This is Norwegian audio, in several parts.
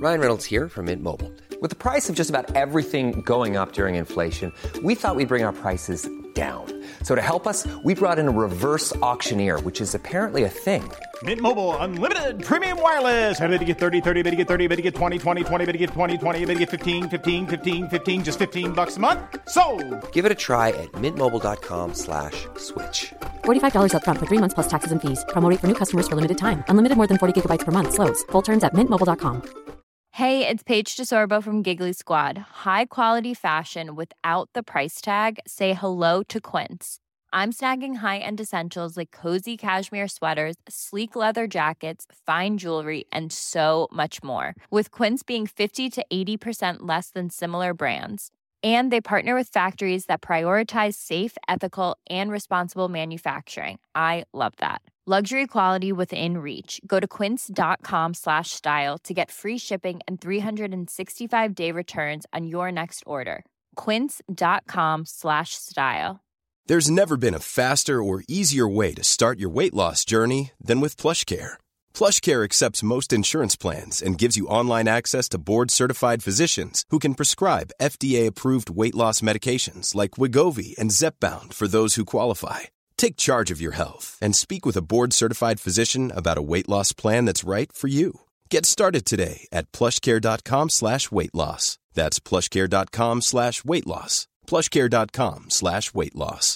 Ryan Reynolds here from Mint Mobile. With the price of just about everything going up during inflation, we thought we'd bring our prices down. So to help us, we brought in a reverse auctioneer, which is apparently a thing. Mint Mobile Unlimited Premium Wireless. How to get 30, 30, bit to get 30, bit to get 20, 20, 20, bit to get 20, 20, bit to get 15, 15, 15, 15, just $15 a month? Sold! Give it a try at mintmobile.com/switch. $45 up front for 3 months plus taxes and fees. Promo rate for new customers for limited time. Unlimited more than 40 gigabytes per month. Slows full terms at mintmobile.com. Hey, it's Paige DeSorbo from Giggly Squad. High quality fashion without the price tag. Say hello to Quince. I'm snagging high-end essentials like cozy cashmere sweaters, sleek leather jackets, fine jewelry, and so much more. With Quince being 50 to 80% less than similar brands. And they partner with factories that prioritize safe, ethical, and responsible manufacturing. I love that. Luxury quality within reach. Go to quince.com/style to get free shipping and 365-day returns on your next order. Quince.com/style. There's never been a faster or easier way to start your weight loss journey than with PlushCare. PlushCare accepts most insurance plans and gives you online access to board-certified physicians who can prescribe FDA-approved weight loss medications like Wegovy and Zepbound for those who qualify. Take charge of your health and speak with a board-certified physician about a weight loss plan that's right for you. Get started today at plushcare.com/weight loss. That's plushcare.com/weight loss. plushcare.com/weight loss.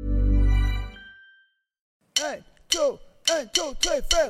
1, 2, 1, 2, 3, 4.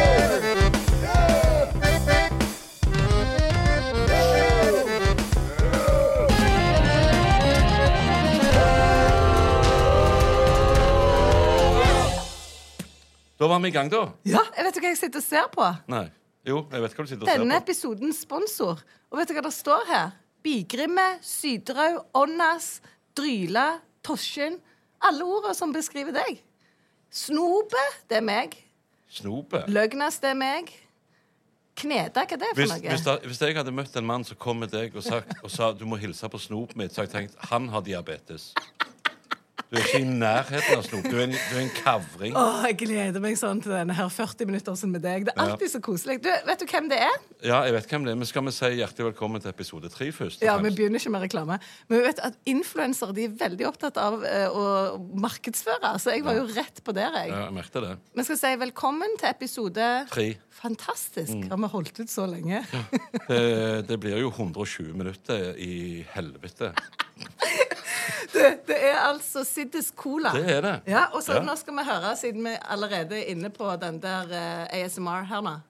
Da var vi I gang, da. Ja, jeg vet ikke hva jeg sitter og ser på. Nei. Jo, jeg vet hva du sitter og ser på. Denne episodens sponsor. Og vet du hva det står her? Bigrimme, Sydrau, Åndas, Dryla, Tosjen. Alle ordene som beskriver deg. Snope, det meg. Snope? Løgnas, det meg. Kneda, hva det for noe? Hvis jeg hadde møtt en mann som kom med deg og sa du må hilse på snopet mitt, så hadde jeg tenkt, han har diabetes. Du ikke I nærheten av snop. Du er en kavring. Jeg gleder meg sånn til denne her 40 minutter med deg. Det alltid så koselig. Vet du hvem det Ja, jeg vet hvem det Men skal vi si hjertelig velkommen til episode 3 først? Ja, vi begynner ikke med reklame. Men vi vet at influencer, de veldig opptatt av å markedsføre. Så jeg var jo rett på der, jeg. Ja, jeg merkte det. Vi skal si velkommen til episode 3. Fantastisk. Har vi holdt ut så lenge? Ja. Det blir jo 120 minutter I helvete. Det altså Siddes Cola. Det det. Ja, og så nå skal vi høre, siden vi allerede inne på den der ASMR her nå.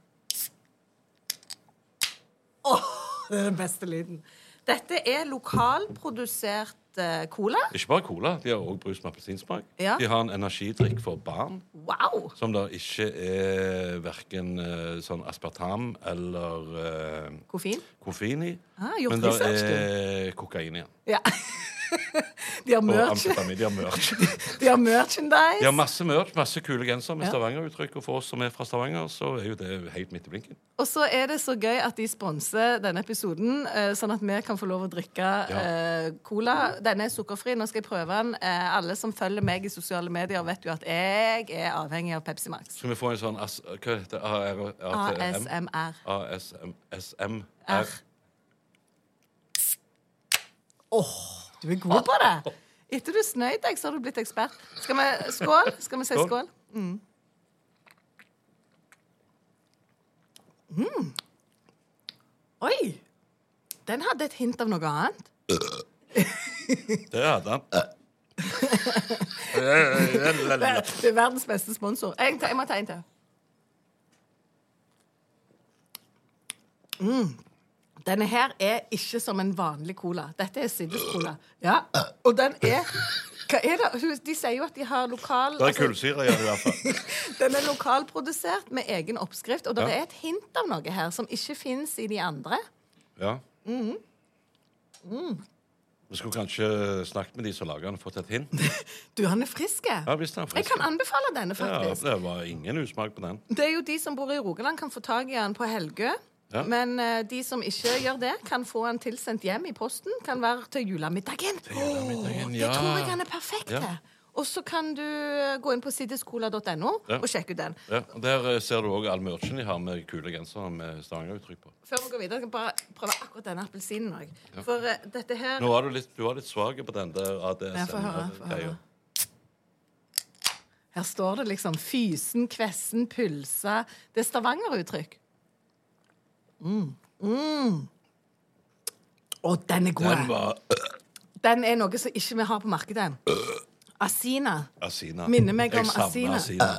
Det den beste lyden. Dette lokalprodusert cola. Ikke bare cola, de har også brus med appelsinsmak. Ja. De har en energidrikk for barn. Wow! Som da ikke hverken sånn aspartam eller koffein I. Men det kokain I. Ja. De har merch. De har merch. De har merchandise. De har masse merch, masse kule genser med Stavanger-uttrykk, og for oss som fra Stavanger, så jo det helt midt I blinken. Og så det så gøy at de sponser denne episoden, sånn at vi kan få lov å drikke cola. Denne sukkerfri, nå skal jeg prøve den. Alle som følger meg I sosiale medier vet jo at jeg avhengig av Pepsi Max. Skal vi få en sånn, hva heter det? ASMR. ASMR. Du god på det. Etter du snøyd deg, så har du blitt ekspert. Skal vi skål? Skal vi si skål? Oi! Den hadde et hint av noe annet. Det hadde han. Det verdens beste sponsor. Jeg må ta en til. Denne her ikke som en vanlig cola. Dette Siddes Cola. Ja, og den hva det? De sier jo at de har lokal... Det kullsyre I hvert fall. Den lokalprodusert med egen oppskrift, og det et hint av noe her som ikke finnes I de andre. Ja. Vi skulle kanskje snakket med de som lager den og fått et hint. Du, han frisk. Ja, visst han frisk. Jeg kan anbefale denne, faktisk. Ja, det var ingen usmak på den. Det jo de som bor I Rogaland kan få tag I den på Helgø. Ja. Men de som ikke gjør det, kan få en tilsendt hjem I posten. Kan være til julemiddagen. Ja. Det tror jeg han perfekt til. Og så kan du gå inn på siddiscola.no og sjekke ut den. Ja, og der ser du også all merchen de har med kule gensere med Stavanger-uttrykk på. Før vi går videre, jeg kan bare prøve akkurat denne appelsinen også. For dette her... Nå var du var litt svag på den der ADSM-greia. Her står det liksom fysen, kvessen, pulsa. Det er Stavanger-uttrykk. Å, den er god. Den er noe som ikke vi har på markedet. Asina. Minner meg om Asina.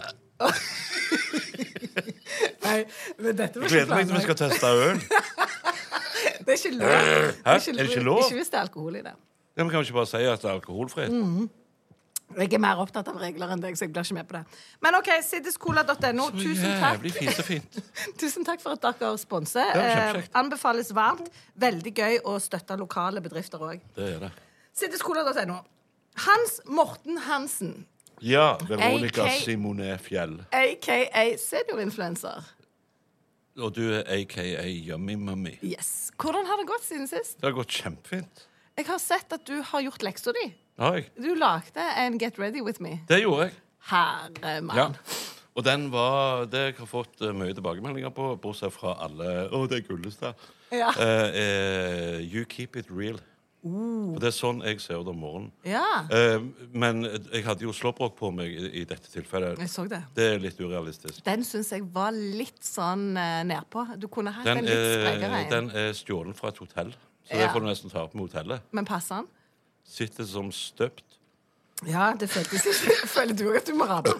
Nei, men dette var ikke planlagt. Jeg gleder meg til vi skal teste øl. Det er ikke lov. Er det ikke lov? Ikke hvis det er alkohol i det. Ja, men kan vi ikke bare si at det er alkoholfritt? Jeg er mer opptatt av regler enn deg, så jeg blir ikke med på det. Men ok, siddiscola.no, tusen takk. Jævlig fint. Tusen takk for at dere sponser. Anbefales varmt. Veldig gøy å støtte lokale bedrifter også. Det er det. Siddiscola.no. Hans Morten Hansen. Ja, Veronica Simone Fjell. A.k.a. seniorinfluencer. Og du er a.k.a. Yummy Mummy. Yes. Hvordan har det gått siden sist? Det har gått kjempefint. Jeg har sett at du har gjort leksa di. Har jeg? Du lagde en Get Ready With Me. Det gjorde jeg. Herremann. Ja. Og det jeg har fått mye tilbakemeldinger på, bortsett fra alle, det er Gullestad. Ja. You keep it real. For det er sånn jeg ser ut om morgenen. Ja. Men jeg hadde jo slåbrok på meg i dette tilfellet. Jeg så det. Det er litt urealistisk. Den synes jeg var litt sånn nedpå. Du kunne hatt en litt sprekere. Den er stjålen fra et hotell. Så det får du nesten ta opp med hotellet. Men passer han? Sitter som støpt. Ja, det føltes ikke. Føler du at du må rape?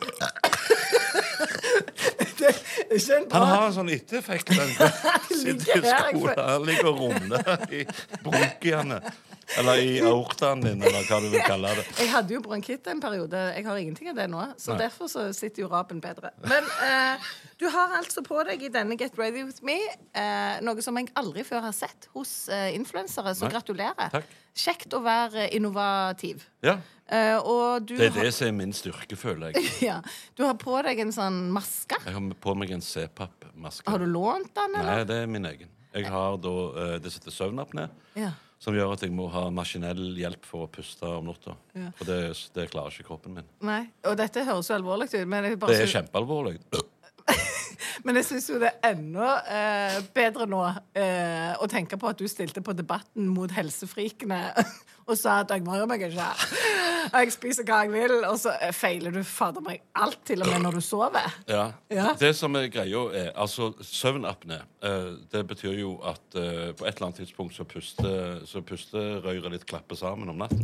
Det er ikke en bra... Han har en sånn ettereffekt. Han ligger og rumler i bronkiene. Eller i aortaen din, eller hva du vil kalle det. Jeg hadde jo bronkitt en periode. Jeg har ingenting av det nå. Så derfor så sitter jo rapen bedre. Men du har altså på deg i denne Get Ready With Me noe som jeg aldri før har sett hos influensere, så gratulerer. Takk. Kjekt å være innovativ. Ja. Og det er det som er min styrke, føler jeg. Ja. Du har på deg en sånn maske. Jeg har på meg en C-papp-maske. Har du lånt den, eller? Nei, det er min egen. Jeg har da det setter søvnapné, som gjør at jeg må ha maskinell hjelp for å puste om natta. Ja. For det klarer ikke kroppen min. Nei, og dette høres jo alvorlig ut. Men det er kjempealvorlig. Men jeg synes jo det er enda bedre nå å tenke på at du stilte på debatten mot helsefrikene og sa at jeg må gjøre meg ikke. Jeg spiser hva jeg vil, og så feiler du fader meg alt til og med når du sover. Ja. Det som er greia er, altså søvnapné, det betyr jo at på et eller annet tidspunkt så pusterøyret litt klapper sammen om natten.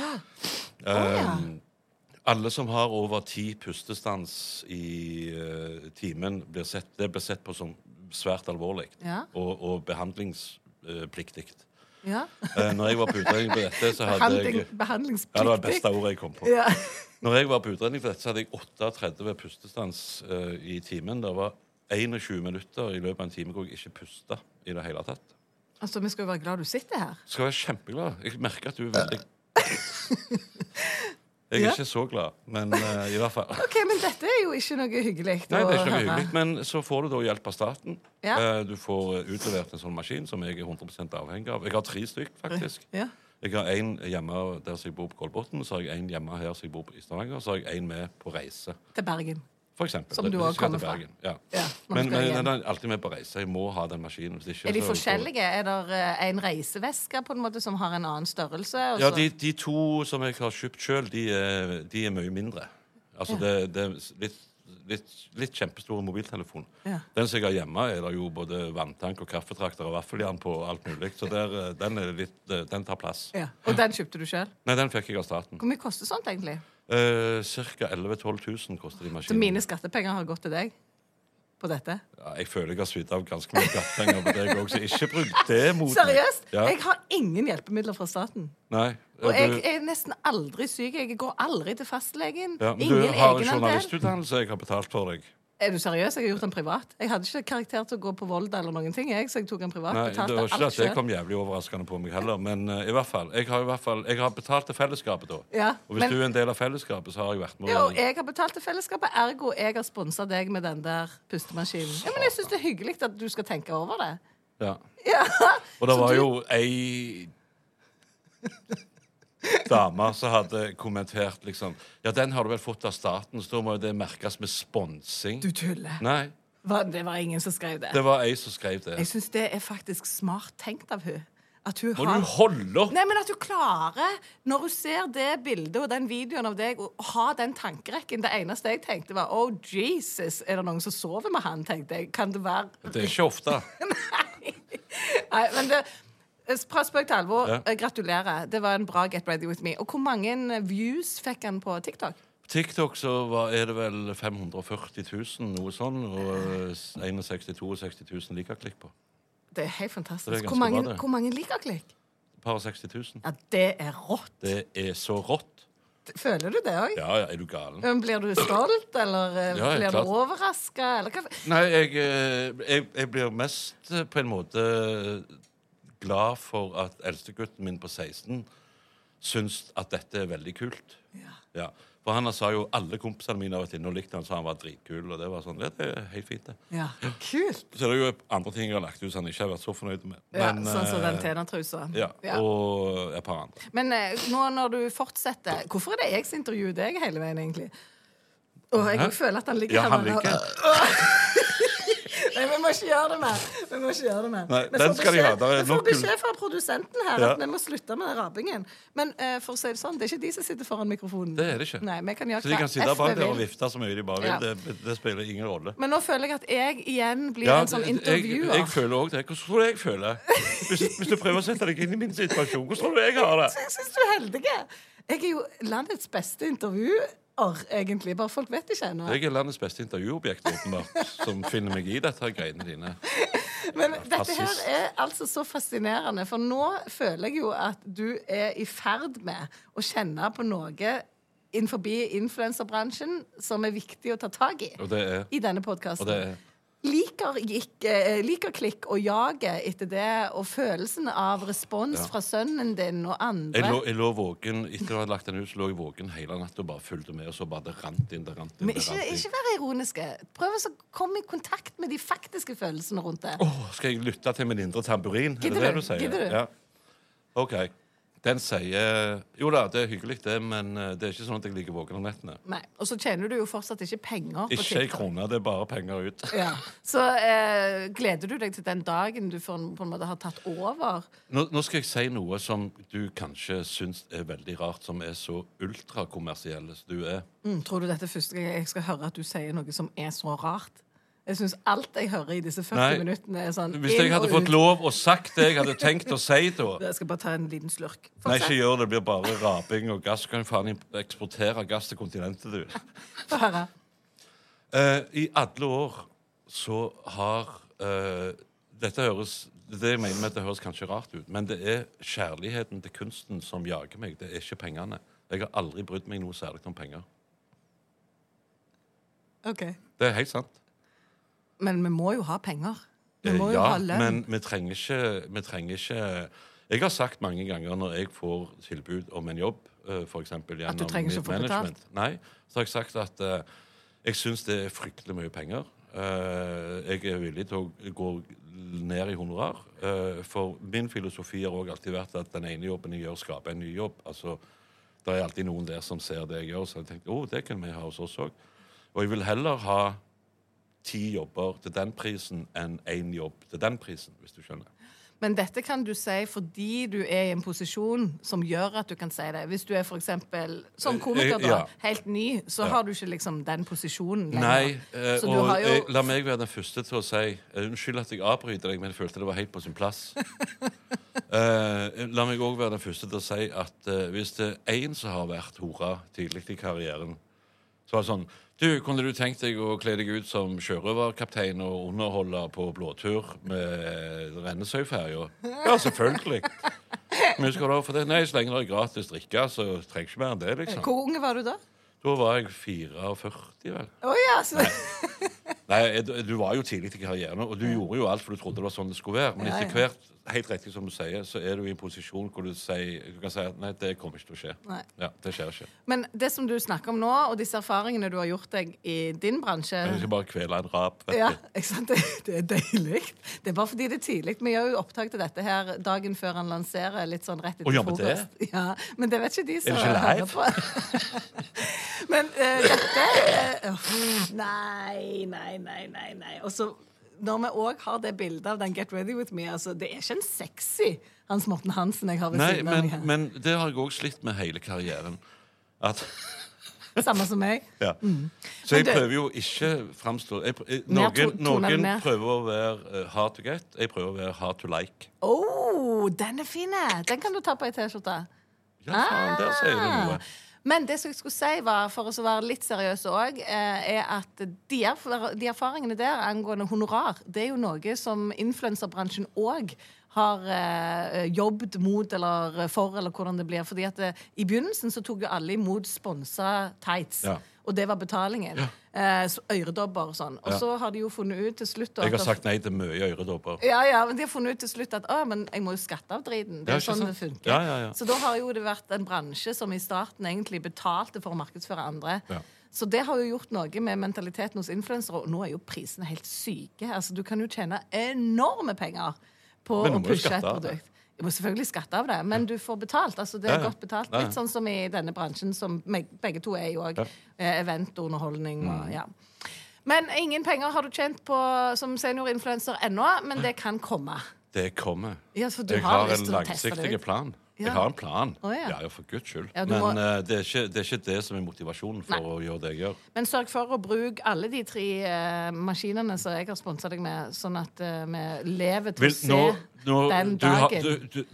Alle som har over 10 pustestans i timen, blir sett på som svært alvorlig og behandlingspliktig. Ja. Når jeg var på utredning på dette, så hadde jeg... Behandlingspliktig? Ja, det var det beste ordet jeg kom på. Ja. Når jeg var på utredning på dette, så hadde jeg 38 pustestans i timen. Det var 21 minutter i løpet av en time hvor jeg ikke pusta i det hele tatt. Altså, vi skal jo være glad du sitter her. Skal være kjempeglad. Jeg merker at du er veldig... Jeg er ikke så glad, men i hvert fall. Ok, men dette er jo ikke noe hyggelig. Nei, det er ikke noe hyggelig, men så får du da hjelp av staten. Ja. Du får utlevert en sånn maskin som jeg er 100% avhengig av. Jeg har 3 stykk, faktisk. Ja. Jeg har en hjemme der som jeg bor på Kolbotn, så har jeg en hjemme her som jeg bor i Stavanger, så har jeg en med på reise. Til Bergen. For eksempel. Som du også kommer fra. Ja. Men den er alltid med på reise. Jeg må ha den maskinen. Ikke, er de forskjellige? Er det en reiseveske på en måte som har en annen størrelse? Ja, de 2 som jeg har kjøpt selv, de er mye mindre. Altså, det er litt kjempestore mobiltelefon. Ja. Den som jeg har hjemme, er det jo både vanntank og kaffetrakter og vaffeljern på og alt mulig. Så den tar plass. Ja. Og den kjøpte du selv? Nei, den fikk jeg av staten. Hvor mye koster sånt egentlig? Cirka 11 000-12 000 koster de maskinene. Så mine skattepenger har gått til deg på dette? Ja, jeg føler jeg har svitt av ganske mye skattepenger på deg også. Ikke bruk det mot meg. Seriøst? Ja. Jeg har ingen hjelpemidler fra staten. Nei. Og jeg er nesten aldri syk. Jeg går aldri til fastlegen. Ja, men du har en journalistutdannelse jeg har betalt for deg. Er du seriøs? Jeg har gjort den privat. Jeg hadde ikke karakter til å gå på Volda eller noen ting, så jeg tok den privat. Nei, det var ikke at det kom jævlig overraskende på meg heller, men i hvert fall, jeg har betalt til fellesskapet da. Ja, og hvis du er en del av fellesskapet, så har jeg vært med. Ja, og jeg har betalt til fellesskapet, ergo jeg har sponset deg med den der pustemaskinen. Ja, men jeg synes det er hyggelig at du skal tenke over det. Ja. Og det var jo ei... dame som hadde kommentert liksom, ja, den har du vel fått av staten, så da må det merkes med sponsing. Du tuller. Nei, Det var ingen som skrev det. det var jeg som skrev det. Jeg synes det er faktisk smart tenkt av hun. At hun Må du holde opp? Nei, men at du klarer, når du ser det bildet og den videoen av deg, å ha den tankerekken. Det eneste jeg tenkte var, oh Jesus, er det noen som sover med han, tenkte jeg. Kan det være... Det er ikke ofte. Nei, men det... Fra spøk til alvor, gratulerer. Det var en bra Get Ready With Me. Og hvor mange views fikk han på TikTok? TikTok så er det vel 540 000, noe sånn, og 61 000 likeklikk på. Det er helt fantastisk. Det er hvor mange likeklikk? Par 60 000. Ja, det er rått. Det er så rått. Føler du det også? Ja, er du galen? Men blir du stolt, eller blir du klart. overrasket, eller hva? Nei, jeg blir mest på en måte glad for at eldstegutten min på 16 syns at dette er veldig kult. Ja. For han sa jo alle kompisene mine har vært inne og likte han, så han var dritkul, og det var sånn, det er helt fint det. Ja, kult. Så det er jo andre ting jeg har lagt ut som han ikke har vært så fornøyd med. Men, sånn som den tenatrusa. Ja, og et par andre. Men nå når du fortsetter, hvorfor er det jeg som intervjuer deg hele veien egentlig? Og jeg føler at han ligger her. Ja, han ligger. Nei, vi må ikke gjøre det mer. Nei, den skal de ha. Vi får beskjed fra produsenten her at vi må slutte med rapingen. Men for å si det sånn, det er ikke de som sitter foran mikrofonen. Det er det ikke. Nei, vi kan gjøre så de kan sitte bak der og vifte så mye de bare vil. Det spiller ingen rolle. Men nå føler jeg at jeg igjen blir en sånn intervjuer. Jeg føler også det. Hvordan tror du jeg føler? Hvis du prøver å sette deg inn i min situasjon, hvordan tror du jeg har det? Jeg synes du er heldig. Jeg er jo landets beste intervjuer, egentlig. Bare folk vet ikke ennå. Jeg er landets beste intervjuobjekt, åpenbart, som finner meg i dette greiene dine. Men dette her er altså så fascinerende, for nå føler jeg jo at du er i ferd med å kjenne på noe innenfor influencerbransjen som er viktig å ta tag i. Og det er. I denne podcasten. Og det er. Liker klikk og jaget etter det, og følelsen av respons fra sønnen din og andre. Jeg lå våken, etter å ha lagt den ut, så lå jeg våken hele natt og bare fulgte med, og så bare det rant inn. Men ikke være ironiske. Prøv å komme i kontakt med de faktiske følelsene rundt det. Skal jeg lytte til min indre tamburin? Gidder det du sier? Gidder du? Ja. Ok. Den sier, jo da, det er hyggelig det, men det er ikke sånn at jeg liker våken om nettene. Nei, og så tjener du jo fortsatt ikke penger på Ikke en krone, det er bare penger ut. Ja. Så gleder du deg til den dagen du på en måte har tatt over? Nå skal jeg si noe som du kanskje syns er veldig rart, som er så ultrakommersielle som du er. Tror du dette er første gang jeg skal høre at du sier noe som er så rart? Jeg synes alt jeg hører i disse 40 minuttene er sånn. Hvis jeg hadde fått lov å sagt det jeg hadde tenkt å si da. Jeg skal bare ta en liten slurk. Nei, ikke gjør det. Det blir bare raping og gass. Kan jo faen eksportere gass til kontinentet, du. Få høre. I alle år så har dette høres, det jeg mener med at det høres kanskje rart ut, men det er kjærligheten til kunsten som jager meg. Det er ikke pengene. Jeg har aldri brydd meg noe særlig om penger. Ok. Det er helt sant. Men vi må jo ha penger. Vi må jo ha lønn. Men vi trenger ikke Jeg har sagt mange ganger når jeg får tilbud om en jobb, for eksempel gjennom at du trenger ikke å få betalt? Nei, så har jeg sagt at jeg synes det er fryktelig mye penger. Jeg er villig til å gå ned i honorar. For min filosofi har også alltid vært at den ene jobben jeg gjør, skaper en ny jobb. Altså, det er alltid noen der som ser det jeg gjør, så jeg tenkte, det kan vi ha hos oss også. Og jeg vil heller ha 10 jobber til den prisen enn 1 jobb til den prisen, hvis du skjønner. Men dette kan du si fordi du er i en posisjon som gjør at du kan si det. Hvis du er for eksempel, som komiker da, helt ny, så har du ikke liksom den posisjonen lenger. Nei, la meg være den første til å si, unnskyld at jeg avbryter deg, men jeg følte det var helt på sin plass. La meg også være den første til å si at hvis det er en som har vært hora tidlig i karrieren, så var det sånn, kunne du tenkt deg å kle deg ut som sjørøverkaptein og underholde på blåtur med Rennesøyferja? Ja, selvfølgelig. Men skal du for det? Nei, så lenge det er gratis drikke, så trenger ikke mer enn det, liksom. Hvor unge var du da? Da var jeg 44, vel. Ja, så... Nei, du var jo tidlig i karrieren, og du gjorde jo alt for du trodde det var sånn det skulle være. Men etter hvert helt riktig som du sier, så er du i en posisjon hvor du kan si at nei, det kommer ikke til å skje. Nei. Ja, det skjer ikke. Men det som du snakker om nå, og disse erfaringene du har gjort deg i din bransje Jeg skal bare kvele en rap. Ja, ikke sant? Det er deilig. Det er bare fordi det er tidlig. Vi gjør jo opptak til dette her dagen før han lanserer, litt sånn rett etter frokost. Ja, men det vet ikke de som hører på. Men dette Nei. Og så når vi også har det bildet av den Get Ready With Me, altså, det er ikke en sexy Hans Morten Hansen jeg har ved siden av meg her. Men det har jeg også slitt med hele karrieren. Samme som meg. Ja. Så jeg prøver jo ikke framstå... Noen prøver å være hard to get, jeg prøver å være hard to like. Den er fin. Den kan du ta på en t-skjorte. Ja, faen, der sier du noe. Men det som jeg skulle si var, for å være litt seriøs også, er at de erfaringene der angående honorar, det er jo noe som influencerbransjen også har jobbet mot eller for, eller hvordan det blir. Fordi at i begynnelsen så tok jo alle imot sponset tights. Ja. Og det var betalingen. Ja. Øredobber og sånn. Og så har de jo funnet ut til slutt... Jeg har sagt nei til mye øredobber. Ja, men de har funnet ut til slutt at men jeg må jo skatte av driten. Det er sånn det funker. Ja. Så da har jo det vært en bransje som i starten egentlig betalte for å markedsføre andre. Ja. Så det har jo gjort noe med mentaliteten hos influensere, og nå er jo prisene helt syke. Altså, du kan jo tjene enorme penger på å pushe et produkt. Du må selvfølgelig skatte av det, men du får betalt. Altså, det er godt betalt. Litt sånn som i denne bransjen, som begge to er jo også. Event og underholdning. Og, Men ingen penger har du tjent på som seniorinfluencer ennå, men det kan komme. Det kommer. Ja, jeg har en langsiktig plan. Jeg har en plan. Ja, for Guds skyld. Men det er ikke det som er motivasjonen for å gjøre det jeg gjør. Men sørg for å bruke alle de 3 maskinene som jeg har sponset deg med, sånn at vi lever til å se den dagen.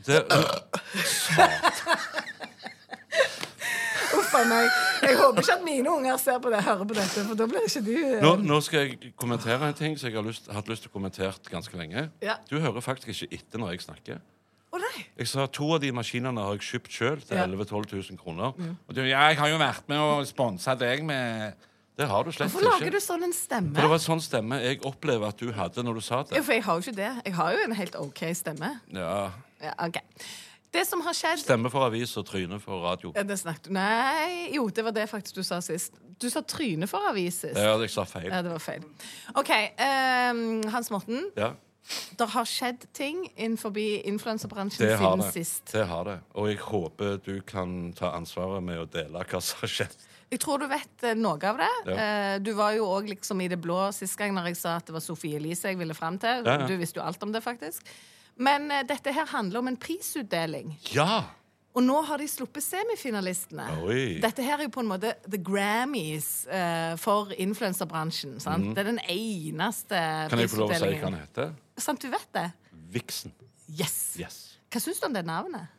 Uffa meg. Jeg håper ikke at mine unger ser på det, hører på dette, for da blir ikke de... Nå skal jeg kommentere en ting som jeg har hatt lyst til å kommentere ganske lenge. Du hører faktisk ikke etter når jeg snakker. Jeg sa 2 av de maskinene har jeg kjøpt selv til 11-12 000 kroner. Og du, jeg har jo vært med å sponse deg med... Det har du slett ikke. Hvorfor lager du sånn en stemme? For det var sånn stemme jeg opplever at du hadde når du sa det. Ja, for jeg har jo ikke det. Jeg har jo en helt ok stemme. Ja, ok. Det som har skjedd... Stemme for avis og tryne for radio. Ja, det snakket du. Nei, jo, det var det faktisk du sa sist. Du sa tryne for avis sist. Ja, jeg sa feil. Ja, det var feil. Ok, Hans Morten. Ja. Det har skjedd ting innenfor influencerbransjen siden sist. Det har det. Og jeg håper du kan ta ansvaret med å dele hva som har skjedd. Jeg tror du vet noe av det. Ja. Du var jo også liksom i det blå sist gang når jeg sa at det var Sofie Elise jeg ville frem til. Ja. Du visste jo alt om det, faktisk. Men dette her handler om en prisutdeling. Ja! Og nå har de sluppet semifinalistene. Oi. Dette her er jo på en måte The Grammys for influencerbransjen. Sant? Det er den eneste prisutdelingen. Kan jeg få lov å si hva den heter? Sant, du vet det? Vixen. Yes. Hva syns du om det navnet?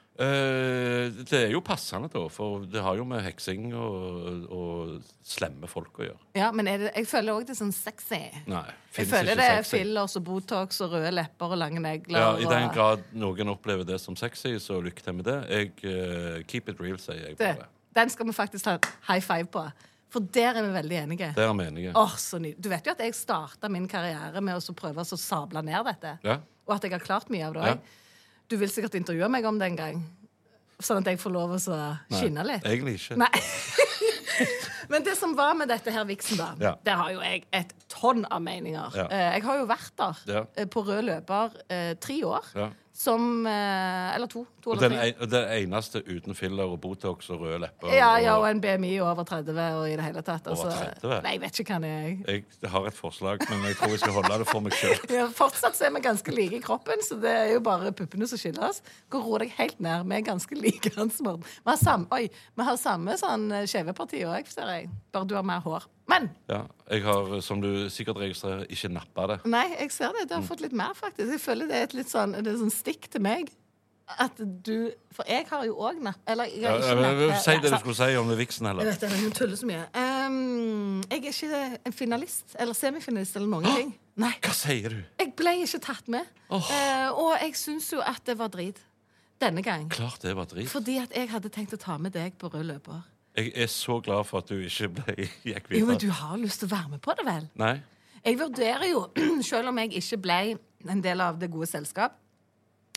Det er jo passende, da, for det har jo med heksing og slemme folk å gjøre. Ja, men jeg føler også det er sånn sexy. Nei, jeg føler det er fillers og botox og røde lepper og lange negler. Ja, i den grad noen opplever det som sexy, så lykke til med det. Keep it real, sier jeg bare. Den skal vi faktisk ta high five på. For der er vi veldig enige. Der er vi enige. Så nydelig. Du vet jo at jeg startet min karriere med å prøve å sable ned dette. Ja. Og at jeg har klart mye av det også. Du vil sikkert intervjue meg om det en gang, sånn at jeg får lov å skinne litt. Nei, egentlig ikke. Nei. Men det som var med dette her Vixen da, der har jo jeg et tonn av meninger. Ja. Jeg har jo vært der på rød løper 3 år. Ja. Som, eller 2 eller 3. Og det eneste uten filler og botox og røde lepper. Ja, og en BMI over 30 og i det hele tatt. Over 30? Nei, jeg vet ikke hva det er. Jeg har et forslag, men jeg tror jeg skal holde det for meg selv. Ja, fortsatt så er vi ganske like i kroppen, så det er jo bare puppene som skiller oss. Gå ro deg helt ned, vi er ganske like, Hans Morten. Vi har samme sånn skjeveparti også, ser jeg. Bare du har mer hår. Men! Ja, jeg har, som du sikkert registrerer, ikke nappet det. Nei, jeg ser det. Du har fått litt mer, faktisk. Jeg føler det er et litt sånn stikk til meg. At du... For jeg har jo også napp... Eller jeg har ikke napp... Si det du skulle si om det Vixen, heller. Jeg vet det, jeg tuller så mye. Jeg er ikke en finalist, eller semifinalist, eller noen ting. Nei. Hva sier du? Jeg ble ikke tatt med. Og jeg synes jo at det var drit. Denne gang. Klart det var drit. Fordi at jeg hadde tenkt å ta med deg på rød løper. Jeg er så glad for at du ikke gikk videre. Jo, men du har lyst til å være med på det, vel? Nei. Jeg vurderer jo, selv om jeg ikke ble en del av det gode selskap,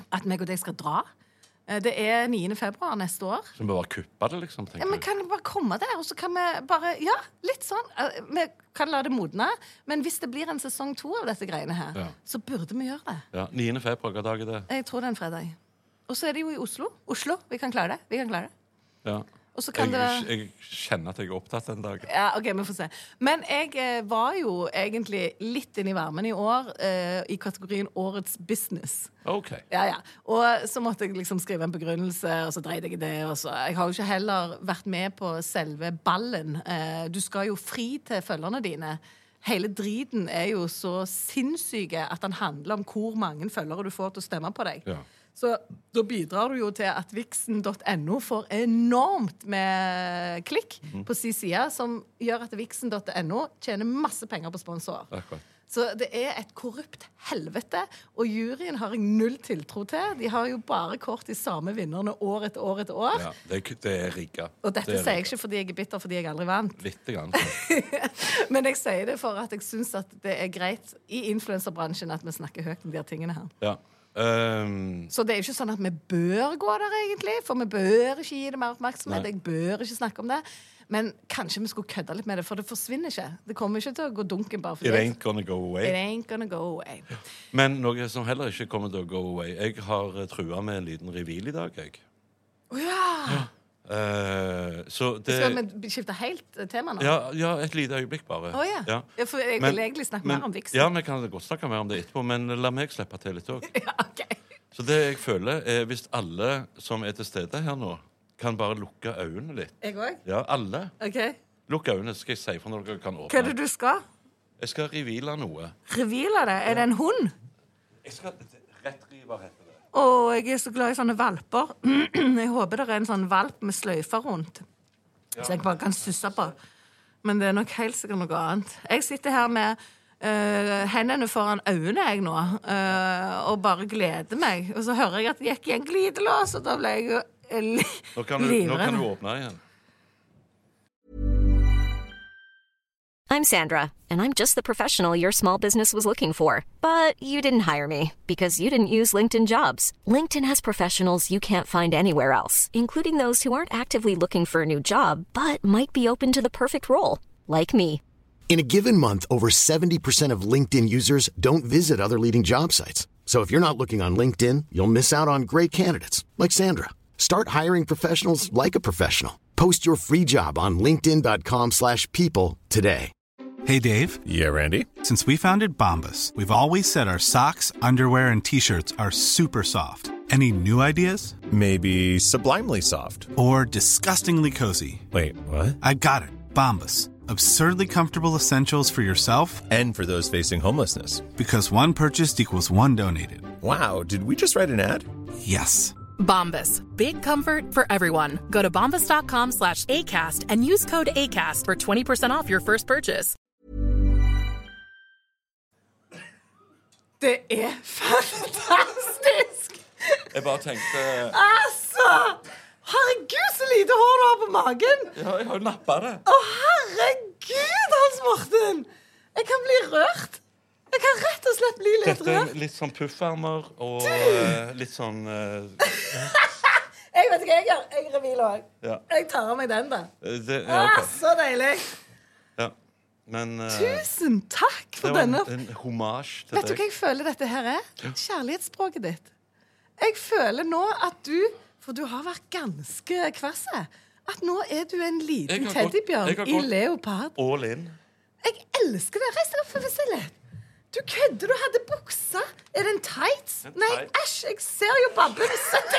at meg og deg skal dra. Det 9. februar neste år. Så vi bare kupper det, liksom, tenker ja, men kan vi bare komme der, og så kan vi bare, litt sånn, vi kan la det modne, men hvis det blir en sesong 2 av dette greiene her, så burde vi gjøre det. Ja, 9. februar, hva dag det? Jeg tror det en fredag. Og så det jo i Oslo. Vi kan klare det. Ja. Og så kan jeg kjenner at jeg opptatt den dagen. Ja, ok, vi får se. Men jeg var jo egentlig litt inn i varmen i år i kategorien Årets Business. Ok. Ja. Og så måtte jeg liksom skrive en begrunnelse, og så dreide jeg det. Og så. Jeg har jo ikke heller vært med på selve ballen. Du skal jo fri til følgerne dine. Hele driten jo så sinnssyke at den handler om hvor mange følgere du får til å stemme på deg. Ja. Så da bidrar du jo til at Vixen.no får enormt med klikk på sin side, som gjør at Vixen.no tjener masse penger på sponsor. Akkurat. Så det et korrupt helvete, og juryen har jeg null tiltro til. De har jo bare kort de samme vinnerne år etter år etter år. Ja, det rigga. Og dette sier jeg ikke fordi jeg bitter, fordi jeg aldri vant. Litt grann. Men jeg sier det for at jeg synes at det greit i influencerbransjen at vi snakker høyt om de her tingene her. Ja. Så det jo ikke sånn at vi bør gå der egentlig, for vi bør ikke gi det mer oppmerksomhet. Jeg bør ikke snakke om det. Men kanskje vi skulle kødde litt med det, for det forsvinner ikke. Det kommer ikke til å gå dunken bare for det. It ain't gonna go away. Men noe som heller ikke kommer til å go away. Jeg har trua med en liten reveal i dag, jeg. Ja! Så det... Skal vi skifte helt tema nå? Ja, et lite øyeblikk bare. Ja, for jeg vil egentlig snakke mer om Vixen. Ja, vi kan godt snakke mer om det etterpå, men la meg slippe til litt også. Ja, ok. Så det jeg føler hvis alle som til stede her nå, kan bare lukke øynene litt. Jeg også? Ja, alle. Ok. Lukk øynene, skal jeg si for når dere kan åpne. Hva det du skal? Jeg skal reveale noe. Reveale det? Det en hund? Jeg skal rettrive, heter det. Jeg så glad i sånne valper. Jeg håper det en sånn valp med sløyfer rundt. Så jeg bare kan susse på. Men det nok helt sikkert noe annet. Jeg sitter her med hendene foran øynene jeg nå, og bare gleder meg. Og så hører jeg at det gikk i en glidelås, og da ble jeg jo livredd. Nå kan du åpne igjen. I'm Sandra, and I'm just the professional your small business was looking for. But you didn't hire me because you didn't use LinkedIn Jobs. LinkedIn has professionals you can't find anywhere else, including those who aren't actively looking for a new job, but might be open to the perfect role, like me. In a given month, over 70% of LinkedIn users don't visit other leading job sites. So if you're not looking on LinkedIn, you'll miss out on great candidates, like Sandra. Start hiring professionals like a professional. Post your free job on linkedin.com/people today. Hey, Dave. Yeah, Randy. Since we founded Bombas, we've always said our socks, underwear, and T-shirts are super soft. Any new ideas? Maybe sublimely soft. Or disgustingly cozy. Wait, what? I got it. Bombas. Absurdly comfortable essentials for yourself and for those facing homelessness. Because one purchased equals one donated. Wow, did we just write an ad? Yes. Bombas. Big comfort for everyone. Go to bombas.com/ACAST and use code ACAST for 20% off your first purchase. Det fantastisk! Jeg bare tenkte... Altså! Herregud, så lite hår du har på magen! Ja, jeg har jo nappet det. Herregud, Hans Morten! Jeg kan bli rørt. Jeg kan rett og slett bli litt rørt. Dette litt sånn puffarmer og litt sånn... Jeg vet ikke, jeg reviler også. Ja. Jeg tar av meg den da. Okay. Så deilig. Ja. Men, tusen takk for denne. Det var en hommage til deg. Vet du hva jeg føler dette her Kjærlighetsspråket ditt. Jeg føler nå at du, for du har vært ganske kvasse, at nå du en liten teddybjørn i leopard. All in. Jeg elsker det. Reis deg opp for å se litt. Du kødder, du hadde buksa. Det en tights? Nei, æsj, jeg ser jo babben.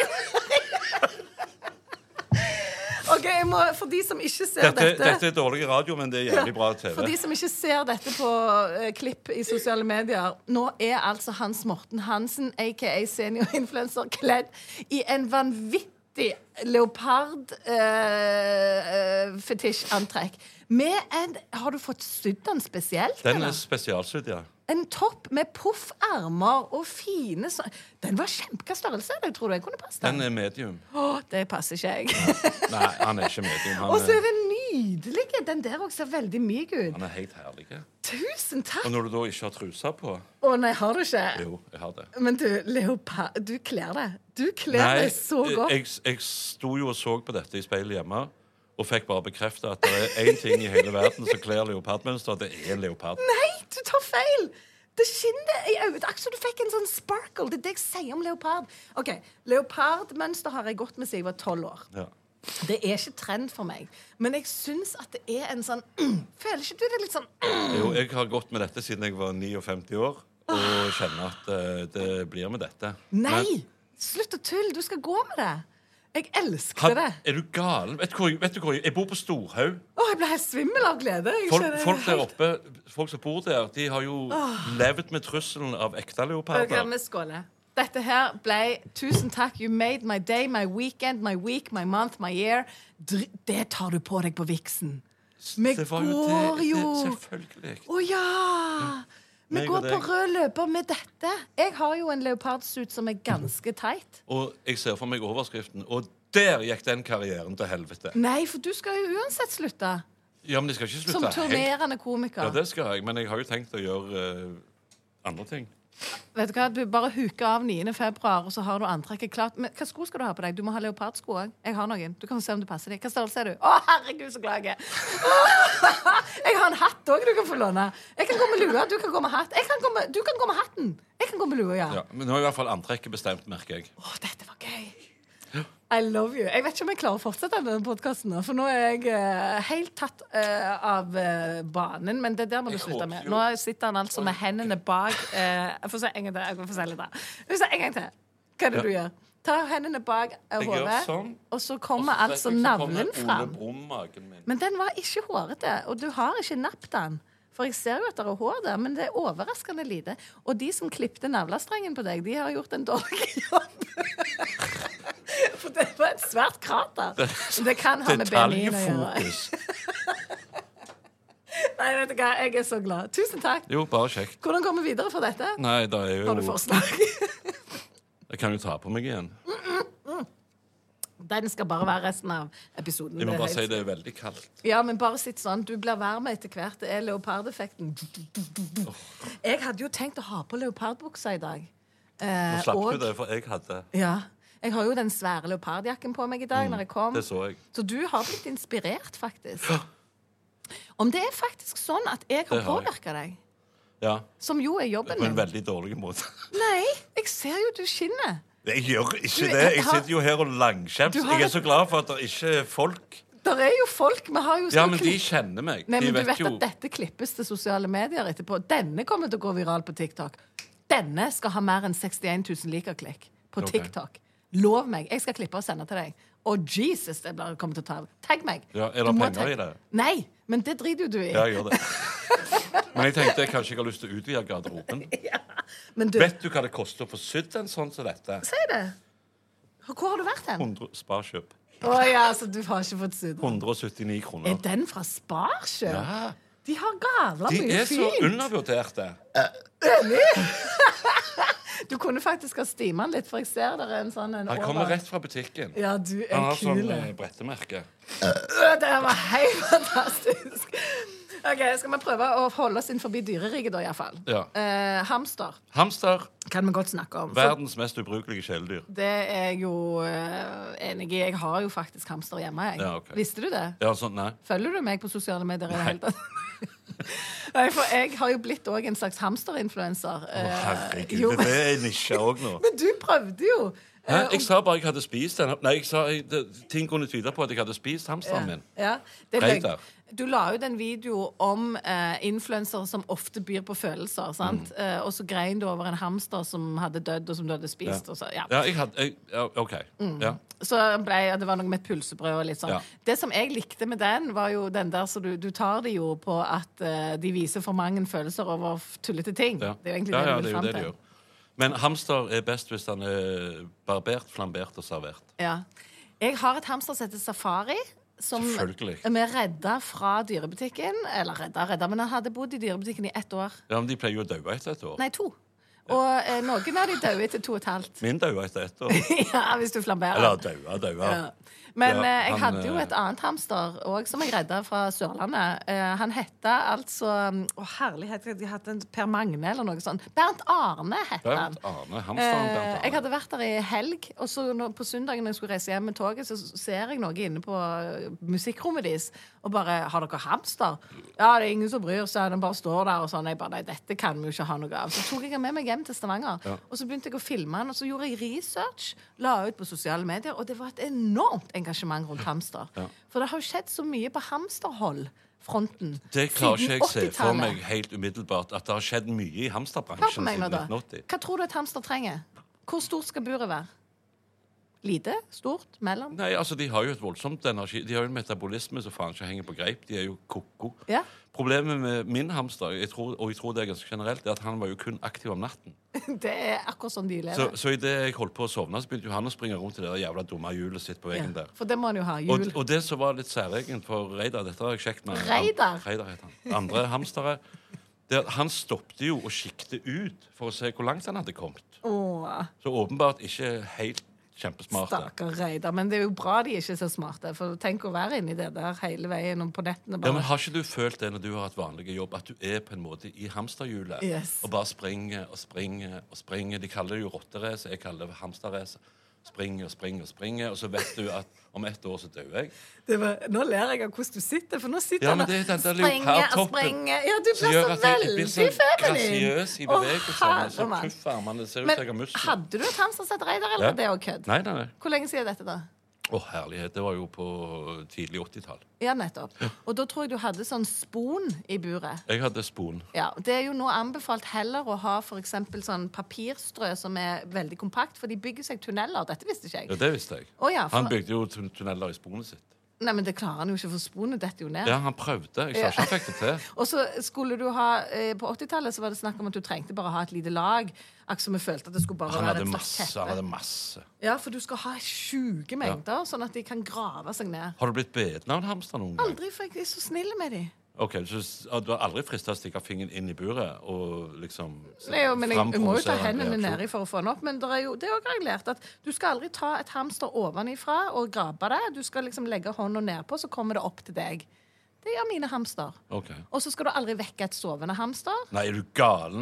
Ok, for de som ikke ser dette... Dette dårlig radio, men det jævlig bra TV. For de som ikke ser dette på klipp i sosiale medier, nå altså Hans Morten Hansen, a.k.a. seniorinfluencer, kledd i en vanvittig leopard-fetisj-antrekk. Har du fått sydd den spesielt? Den spesialsydd, ja. En topp med puffermer og fine... Den var kjempestørrelse, jeg tror jeg kunne passe den. Den medium. Det passer ikke jeg. Nei, han ikke medium. Og så det en ny nydelig. Den der også ser veldig myk ut. Han helt herlig. Tusen takk. Og når du da ikke har trusa på... Nei, har du ikke? Jo, jeg har det. Men du, leopard, du kler det. Du kler det så godt. Jeg sto jo og så på dette i speilet hjemme, og fikk bare bekreftet at det er en ting i hele verden som kler leopardmønster, og det er en leopard. Nei, du tar feil! Det skinner i øyet. Akkurat så du fikk en sånn sparkle. Det er det jeg sier om leopard. Ok, leopardmønster har jeg gått med siden jeg var 12 år. Ja. Det er ikke trend for meg. Men jeg synes at det er en sånn føler ikke du det litt sånn Jo, jeg har gått med dette siden jeg var 59 år, og kjenner at det blir med dette. Nei! Slutt å tulle. Du skal gå med det. Jeg elsker det. Er du gal? Vet du hvor jeg bor på Storhaug. Jeg ble helt svimmel av glede. Folk der oppe, folk som bor der, de har jo levd med trusselen av ekte leoparder. Vi skåler. Dette her ble, tusen takk, you made my day, my weekend, my week, my month, my year. Det tar du på deg på viksen. Vi går jo. Selvfølgelig. Ja. Vi går på rød løper med dette. Jeg har jo en leopardsuit som er ganske teit. Og jeg ser for meg overskriften, og der gikk den karrieren til helvete. Nei, for du skal jo uansett slutte. Ja, men jeg skal ikke slutte helt. Som turnerende komiker. Ja, det skal jeg, men jeg har jo tenkt å gjøre andre ting. Vet du hva, du bare huker av 9. februar, og så har du antrekket klart. Men hva sko skal du ha på deg? Du må ha leopardsko også. Jeg har noen. Du kan se om det passer deg. Hva størrelse er du? Herregud, så glad jeg er. Jeg har en hatt også du kan få låne. Jeg kan gå med lua, du kan gå med hatt. Du kan gå med hatten. Jeg kan gå med lua, ja. Men nå er i hvert fall antrekket bestemt, merker jeg. Dette var gøy. I love you. Jeg vet ikke om jeg klarer å fortsette denne podcasten nå, for nå er jeg helt tatt av banen, men det der må du slutte med. Nå sitter han altså med hendene bak jeg får se en gang til. Jeg får se litt der. En gang til. Hva er det du gjør? Ta hendene bak hodet, sånn, og så kommer altså navlen fram. Min. Men den var ikke hårete, og du har ikke nappet den. For jeg ser jo at det er hår der, men det er overraskende lite. Og de som klippte navlestrengen på deg, de har gjort en dårlig jobb. For det var et svært krater. Det kan ha med BMI å gjøre. Nei, vet du hva, jeg er så glad. Tusen takk. Jo, bare kjekt. Hvordan går vi videre for dette? Nei, da er jo... Har du forslag? Jeg kan jo ta på meg igjen. Den skal bare være resten av episoden. Jeg må bare si det er veldig kaldt. Ja, men bare sitt sånn. Du blir varm etter hvert. Det er leopardeffekten. Jeg hadde jo tenkt å ha på leopardbuksa i dag. Nå slapp du det, for jeg hadde. Ja. Jeg har jo den svære leopardjakken på meg i dag når jeg kom. Det så jeg. Så du har blitt inspirert, faktisk. Om det er faktisk sånn at jeg har påvirket deg. Ja. Som jo er jobben min. På en veldig dårlig måte. Nei, jeg ser jo du skinner. Jeg gjør ikke det. Jeg sitter jo her og langskjems. Jeg er så glad for at det ikke er folk. Der er jo folk. Vi har jo ja, men de kjenner meg. Nei, men du vet at dette klippes til sosiale medier etterpå. Denne kommer til å gå viral på TikTok. Denne skal ha mer enn 61 000 likerklikk på TikTok. Lov meg. Jeg skal klippe og sende til deg. Og Jesus, det kommer til å ta av. Tagg meg. Ja, er det penger i det? Nei, men det driter jo du i. Ja, jeg gjør det. Men jeg tenkte jeg kanskje ikke har lyst til å utvide garderoben. Ja, vet du hva det koster å få sydd en sånn som dette? Si det. Hvor har du vært hen? Sparkjøp. Ja, så du har ikke fått sydd. 179 kroner. Er den fra Sparkjøp? Ja. De har gavler mye fint. De er så undervurderte. Enig? Du kunne faktisk ha stimet den litt, for jeg ser der en sånn... Han kommer rett fra butikken. Ja, du er kul. Han har sånn brettemerke. Det var helt fantastisk. Ok, skal vi prøve å holde oss inn forbi dyreriket da, i hvert fall. Ja. Hamster. Hamster. Kan vi godt snakke om. Verdens mest ubrukelige kjæledyr. Det er jeg jo enig i. Jeg har jo faktisk hamster hjemme, jeg. Ja, okay. Visste du det? Ja, sånn, nei. Følger du meg på sosiale medier i det hele tatt? Nei, for jeg har jo blitt også en slags hamsterinfluencer. Herregud, det er en nisje også nå. Men du prøvde jo. Jeg sa bare jeg hadde spist den. Nei, ting kunne tyde på at jeg hadde spist hamsteren min. Ja, du la ut en video om influensere som ofte byr på følelser, sant? Og så grein du over en hamster som hadde dødd, og som du hadde spist. Og så, ja, jeg hadde... OK. Ja. Så det var noe med et pulsebrød og litt sånn. Ja. Det som jeg likte med den, var jo den der, så du tar det jo på at de viser for mange følelser over tullete ting. Ja. Det er jo egentlig det du vil frem til. Men hamster er best hvis den er barbert, flambert og servert. Ja. Jeg har et hamster som heter Safari, som vi redda fra dyrebutikken. Eller redda, men han hadde bodd i dyrebutikken i 1 år. Ja, men de pleier jo å dø etter 1 år. Nei, 2. Og noen av de døde etter 2,5. Min døde etter 1 år. Ja, hvis du flamberer. Eller døde. Ja. Men Ja, jeg han, hadde jo et annet hamster også, som jeg reddet fra Sørlandet. Han hette altså herlighet, jeg hadde en Per Magne eller noe sånt. Bernt Arne hette han. Bernt Arne, hamsteren Bernt Arne. Jeg hadde vært der i helg, og så på søndagen når jeg skulle reise hjem med toget, så ser jeg noe inne på musikkrommet deres, og bare, har dere hamster? Ja, det er ingen som bryr seg, den bare står der og sånn. Jeg bare, nei, dette kan vi jo ikke ha noe av. Så tok jeg med meg hjem til Stavanger, og så begynte jeg å filme den, og så gjorde jeg research, la ut på sosiale medier, og det var et enormt engasjement rundt hamster. For det har jo skjedd så mye på hamsterholdfronten. Det klarer ikke jeg se for meg helt umiddelbart, at det har skjedd mye i hamsterbransjen siden 1980. Hva tror du et hamster trenger? Hvor stort skal buret være? Lite? Stort? Mellom? Nei, altså de har jo et voldsomt energi. De har jo en metabolisme som faen ikke henger på greip. De er jo koko. Ja. Problemet med min hamster, og jeg tror det er ganske generelt, er at han var jo kun aktiv om natten. Det er akkurat sånn de lever. Så i det jeg holdt på å sovne, så begynte jo han å springe rundt i det der jævla dumme hjulet sitt på veggen der. For det må han jo ha, hjul. Og det som var litt særegent for Reidar, dette har jeg sjekket med Reidar heter han. Andre hamstere, det at han stoppte jo og kikket ut for å se hvor langt han hadde kommet. Så åpenbart ikke helt kjempesmarte. Stakkar Reidar. Men det er jo bra de ikke er så smarte. For tenk å være inni det der hele veien og på nettene bare. Ja, men har ikke du følt det når du har hatt vanlige jobb, at du er på en måte i hamsterhjulet og bare springer og springer og springer? De kaller det jo rotterace, jeg kaller det hamsterrace. Springer og springer og springer, og så vet du at om 1 år så dør jeg. Nå ler jeg av hvordan du sitter, for nå sitter han og springer og springer. Ja, du blir så veldig feminin. Grasiøs i bevegelsene, så tuffe armene, ser ut som jeg har muskler. Men hadde du et hamstersett, Reidar, eller det er kødd? Nei. Hvor lenge siden er dette da? Herlighet, det var jo på tidlig 80-tall. Ja, nettopp. Og da tror jeg du hadde sånn spon i buret. Jeg hadde spon. Ja, det er jo nå anbefalt heller å ha for eksempel sånn papirstrø som er veldig kompakt, for de bygger seg tunneler. Dette visste ikke jeg. Ja, det visste jeg. Han bygde jo tunneler i sponet sitt. Nei, men det klarer han jo ikke, for sponet detter jo ned. Ja, han prøvde. Jeg sa ikke han fikk det til. Og så skulle du ha, på 80-tallet så var det snakk om at du trengte bare ha et lite lag. Akkurat som vi følte at det skulle bare være et slags teppe. Han hadde masse. Ja, for du skal ha sjuke mengder, sånn at de kan grave seg ned. Har du blitt beten av en hamster noen gang? Aldri, for jeg er så snill med de. Ok, så du har aldri fristet å stikke fingeren inn i buret og liksom Nei, men jeg må jo ta hendene nedi for å få den opp. Men det er jo lært at du skal aldri ta et hamster ovenifra og grabe det. Du skal liksom legge hånda nedpå, så kommer det opp til deg. Det gjør mine hamster. Okay. Og så skal du aldri vekke et sovende hamster. Nei, er du galen?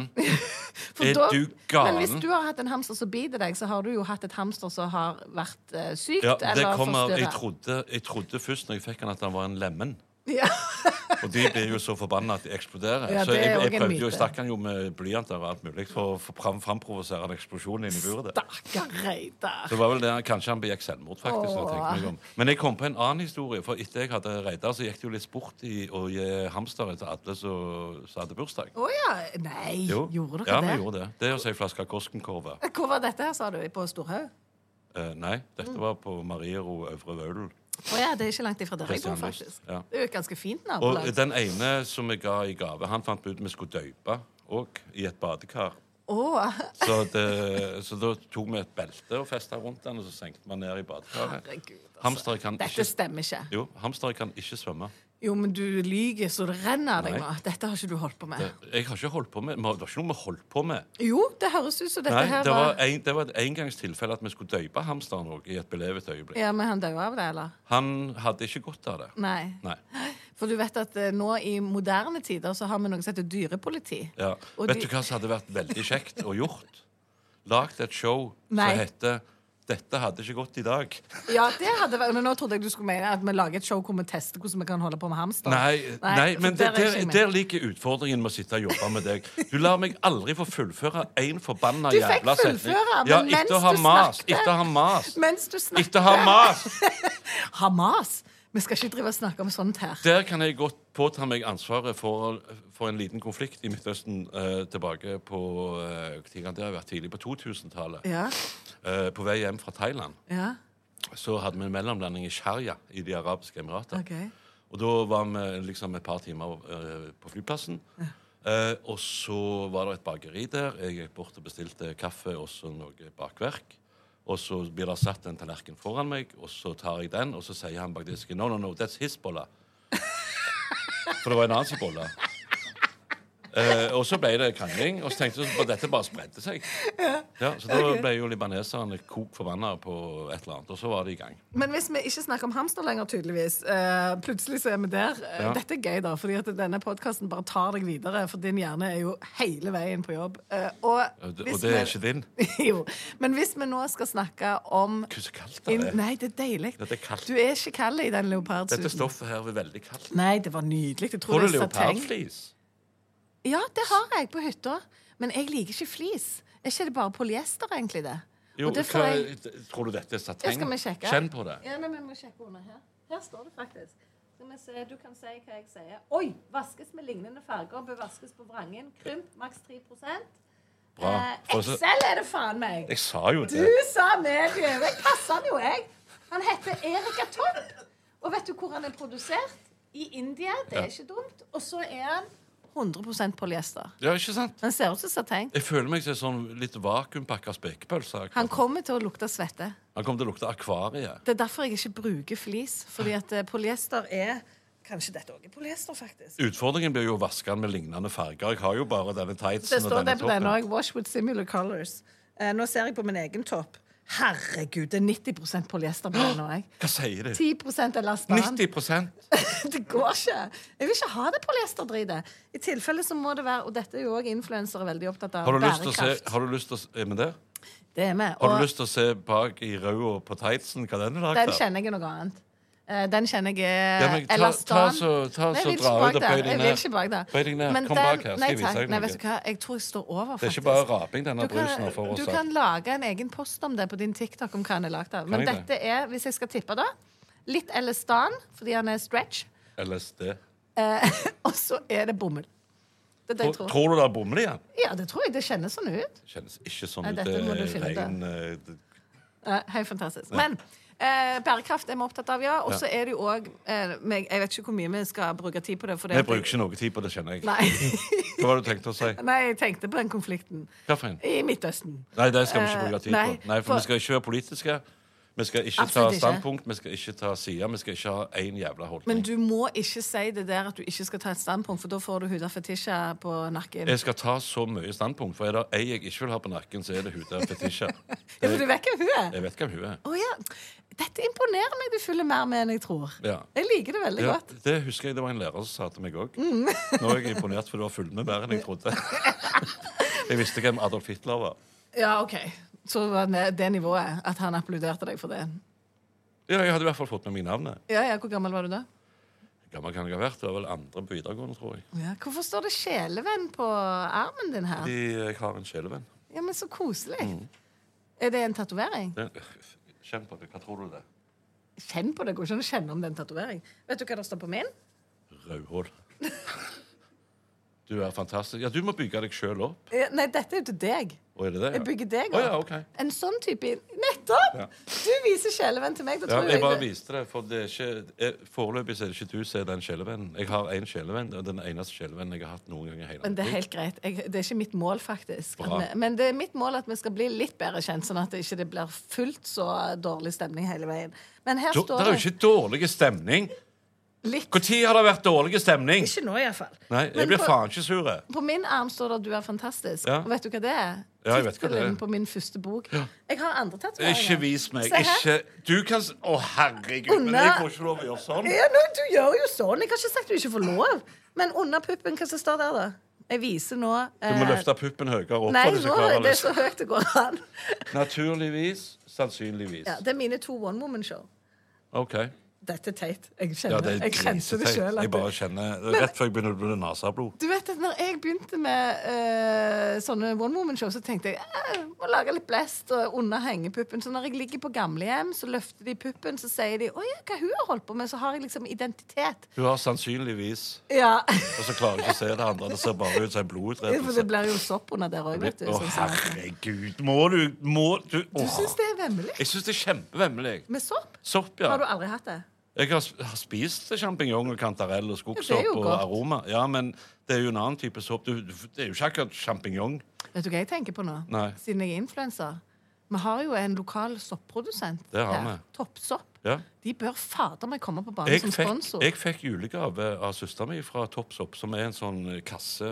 Du galen? Men hvis du har hatt en hamster som biter deg, så har du jo hatt et hamster som har vært sykt eller forstyrret. Jeg trodde først når jeg fikk han at han var en lemen. Ja. Og de blir jo så forbanna at de eksploderer. Ja, så jeg prøvde jo, stakk han jo med blyanter og alt mulig for å framprovosere en eksplosjon inn i buret. Stakkar Reidar. Så var vel det, kanskje han begikk selvmord, faktisk. Meg om. Men jeg kom på en annen historie. For etter jeg hadde Reidar, så gikk det jo litt sport i å gi hamstere til alle som hadde bursdag. Nei, gjorde dere det? Ja, vi gjorde det. Det er å si flaske Koskenkorva. Hvor var dette her, sa du? På Storhaug? Nei, dette var på Mariero Øvre Vølen. Det er ikke langt ifra der jeg bor, faktisk. Ja. Det er jo et ganske fint nabolag. Og den ene som jeg ga i gave, han fant ut vi skulle døype og i et badekar. Så da tok vi et belte og festet rundt den, og så senkte man ned i badekaret. Herregud, dette stemmer ikke. Jo, hamstere kan ikke svømme. Jo, men du lyger så det renner deg nå. Dette har ikke du holdt på med. Jeg har ikke holdt på med. Det var ikke noe vi holdt på med. Jo, det høres ut som dette her var... Det var et engangstilfelle at vi skulle døype hamsteren også, i et belevet øyeblikk. Ja, men han døde av det, eller? Han hadde ikke godt av det. Nei. For du vet at nå i moderne tider så har vi noe som heter dyrepoliti. Ja. Vet du hva som hadde vært veldig kjekt å gjort? Lagt et show som heter... Dette hadde ikke gått i dag. Ja, det hadde vært. Men nå trodde jeg du skulle mene at vi lager et show hvor vi tester hvordan vi kan holde på med hamster. Nei, men der ligger utfordringen med å sitte og jobbe med deg. Du lar meg aldri få fullføre en forbanna jævla setning. Du fikk fullføre, men mens du snakket. Etter å ha mas. Mens du snakket. Etter å ha mas. Hamas? Vi skal ikke drive og snakke om sånt her. Der kan jeg godt påta meg ansvaret for en liten konflikt i Midtøsten tilbake på det har vært tidlig på 2000-tallet. Ja. På vei hjem fra Thailand. Ja. Så hadde vi en mellomlanding i Sharjah i De arabiske emirater. Okay. Og da var vi liksom et par timer på flyplassen. Og så var det et bakeri der. Jeg gikk bort og bestilte kaffe og så noe bakverk. Og så blir det satt en tallerken foran meg, og så tar jeg den, og så sier han bak disken, no, that's his bolla. For det var en annen sin bolla. Og så ble det krangling, og så tenkte jeg at dette bare spredde seg. Ja, så da ble jo libaneserne kok forbannet på et eller annet, og så var det i gang. Men hvis vi ikke snakker om hamster lenger, tydeligvis, plutselig så er vi der. Dette er gøy da, fordi at denne podcasten bare tar deg videre, for din hjerne er jo hele veien på jobb. Og det er ikke din? Jo, men hvis vi nå skal snakke om... Gud, så kaldt det er. Nei, det er deilig. Det er kaldt. Du er ikke kald i den leopardsuten. Dette stoffet her er veldig kaldt. Nei, det var nydelig. Jeg tror du leopardflis? Ja, det har jeg på hytta. Men jeg liker ikke flis. Er ikke det bare polyester, egentlig, det? Jo, tror du dette er sateng? Skal vi sjekke? Kjenn på det. Ja, nei, vi må sjekke under her. Her står det faktisk. Skal vi se, du kan si hva jeg sier. Oi, vaskes med lignende farger, bør vaskes på vrangen. Krymp, maks 3%. Bra. Excel er det faen meg. Jeg sa jo det. Du sa medium. Jeg passer han jo, jeg. Han heter Erika Topp. Og vet du hvor han er produsert? I India. Det er ikke dumt. Og så er han 100% polyester. Ja, ikke sant? Han ser ut som sateng. Jeg føler meg som sånn litt vakuumpakket spekepølse. Han kommer til å lukte svette. Han kommer til å lukte akvariet. Det er derfor jeg ikke bruker flis. Fordi at polyester er... Kanskje dette også er polyester, faktisk. Utfordringen blir jo å vaske den med lignende farger. Jeg har jo bare denne tightsen det står og denne det på den også. Wash with similar colors. Nå ser jeg på min egen topp. Herregud, det er 90% polyester på den nå, jeg. Hva sier du? 10% elastan. 90%? Det går ikke. Jeg vil ikke ha det polyesterdritet. I tilfelle så må det være, og dette er jo også influensere veldig opptatt av bærekraft. Har du lyst til å se, er vi der? Det er vi. Har du lyst til å se bak i rød og på tightsen hva den er lagt av? Den kjenner jeg noe annet. Den kjenner jeg elastan. Ta så dra ut og bøy deg ned. Jeg vil ikke bak det. Bøy deg ned. Kom bak her. Skal jeg vise deg noe? Nei, vet du hva? Jeg tror jeg står over, faktisk. Det er ikke bare raping denne brusen for oss. Du kan lage en egen post om det på din TikTok om hva han er lagt av. Men dette er, hvis jeg skal tippe da, litt elastan, fordi han er stretch. LSD. Og så er det bomull. Det er det jeg tror. Tror du det er bomull igjen? Ja, det tror jeg. Det kjennes sånn ut. Det kjennes ikke sånn ut. Dette må du finne ut. Helt fantastisk. Men... bærekraft er vi opptatt av, ja. Og så er det jo også jeg vet ikke hvor mye vi skal bruke tid på det. Vi bruker ikke noe tid på det, kjenner jeg. Nei. Hva var det du tenkte å si? Nei, jeg tenkte på den konflikten. Hva for en? I Midtøsten. Nei, det skal vi ikke bruke tid på. Nei, for vi skal ikke være politiske. Vi skal ikke ta standpunkt, vi skal ikke ta side, vi skal ikke ha en jævla holdning. Men du må ikke si det der at du ikke skal ta et standpunkt, for da får du huda fetisja på nakken. Jeg skal ta så mye standpunkt, for er det ei jeg ikke vil ha på nakken, så er det huda fetisja. Ja, for du vet hvem hun er? Jeg vet hvem hun er. Å ja. Dette imponerer meg, du følger mer med enn jeg tror. Ja. Jeg liker det veldig godt. Det husker jeg, det var en lærer som sa til meg også. Nå er jeg imponert, for du har fulgt med mer enn jeg trodde. Jeg visste hvem Adolf Hitler var. Ja, ok. Så var det nivået at han applauderte deg for det. Ja, jeg hadde i hvert fall fått med meg navnet. Ja, hvor gammel var du da? Gammel kan jeg ha vært. Det var vel andre på videregående, tror jeg. Ja, hvorfor står det sjelevenn på armen din her? Fordi jeg har en sjelevenn. Ja, men så koselig. Er det en tatovering? Kjenn på det. Hva tror du det? Kjenn på det? Går ikke an å kjenne om det er en tatovering. Vet du hva det står på min? Rødhål. Du er fantastisk. Ja, du må bygge deg selv opp. Nei, dette er jo til deg. Er det det, ja? Jeg bygger deg opp. Ja, okay. En sånn type... Nettopp! Ja. Du viser sjelevenn til meg. Jeg bare viste det, for det er ikke... Foreløpig er det ikke du som er den sjelevennen. Jeg har en sjelevenn, og den eneste sjelevennen jeg har hatt noen gang i hele Men det er helt greit. Det er ikke mitt mål, faktisk. Men det er mitt mål at vi skal bli litt bedre kjent, sånn at det ikke blir fullt så dårlig stemning hele veien. Men her står det... Det er jo ikke dårlig stemning. Litt. Hvor tid har det vært dårlig stemning? Ikke nå, i hvert fall. Nei, jeg blir faen ikke sure. På min arm står det at du er fantastisk. Ja. Og vet du hva det er? Ja, jeg vet hva det er. Tittelen på min første bok. Ja. Jeg har andre tatoveringer. Ikke vis meg. Ikke... Du kan... herregud, men jeg får ikke lov å gjøre sånn. Ja, du gjør jo sånn. Jeg har ikke sagt at du ikke får lov. Men under puppen, hva som står der da? Jeg viser nå... Du må løfte puppen høyere opp. Nei, nå er det så høyt det går an. Naturligvis, sannsynligvis. Ja, det er mine 2 one-woman-show. Ok. Dette er teit. Jeg kjente det selv. Jeg bare kjenner rett før jeg begynner å bli nasablod. Du vet at når jeg begynte med sånne one-woman-show, så tenkte jeg må lage litt blest under hengepuppen. Så når jeg ligger på gamlehjem, så løfter de puppen, så sier de, åja, hva hun har holdt på med? Så har jeg liksom identitet. Hun har sannsynligvis. Ja. Og så klarer jeg ikke å se det andre. Det ser bare ut som en blodutredelse. For det blir jo sopp under der også, vet du. Herregud, du synes det er vemmelig? Jeg synes det er kjempevemmelig. Med sopp? Sopp, ja. Har du aldri hatt det? Jeg har spist champignon og kantarell og skogsopp og aroma. Ja, men det er jo en annen type sopp. Det er jo ikke akkurat champignon. Vet du hva jeg tenker på nå? Nei. Siden jeg er influencer. Vi har jo en lokal soppprodusent. Det har vi. Toppsopp. Ja. De bør fader meg komme på banen som sponsor. Jeg fikk julegave av søsteren min fra Toppsopp, som en sånn kasse